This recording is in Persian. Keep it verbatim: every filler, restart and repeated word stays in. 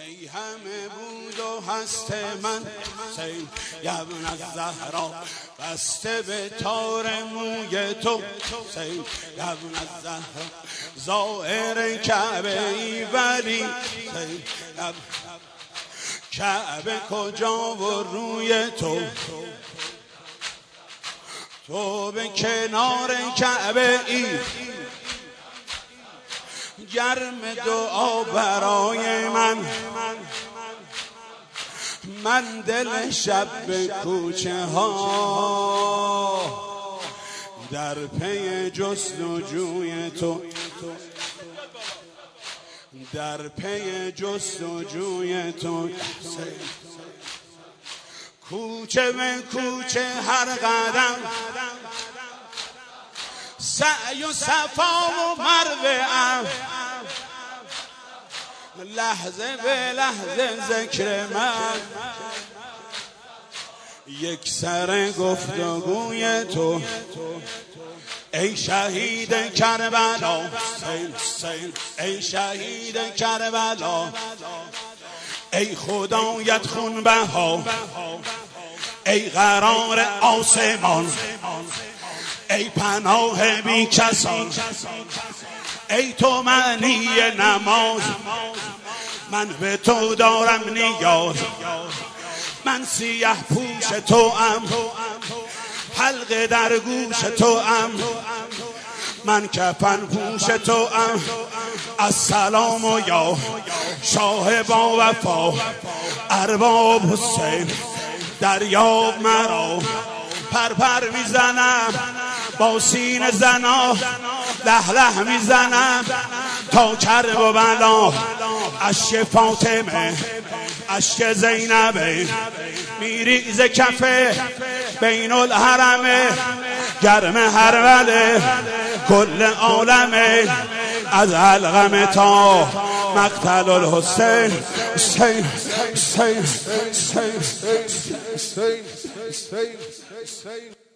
ای همه بود و هست من حسین ابن الزهرا بسته به تار موی تو حسین ابن الزهرا ظاهر کعبه ای ولی حسین کعبه کجا و روی تو تو به کنار کعبه ای گرم دعا برای من من دل شب به کوچه ها در پی جستجوی تو در پی جستجوی تو کوچه به کوچه هر قدم سعی و صفا و مروه ام لحظه به لحظه ذکر من یک سر گفتگوی تو ای شهید کربلا ای شهید کربلا ای خدایت خونبها ای قرار آسمان ای پناه بی کسان ای تو معنی نماز من به تو دارم نیاز من سیه پوش تو ام حلقه در گوش تو ام من کفن پوش تو ام السلام و یا شاه با وفا ارباب حسین دریاب مرا پرپر میزنم با سینه زنا له له میزنم تا کرب و بلا اشک فاطمه اشک زینبه میریز کفه بین الحرمه گرم هروله کل عالمه از علقم تا مقتل الحسین حسین حسین حسین حسین حسین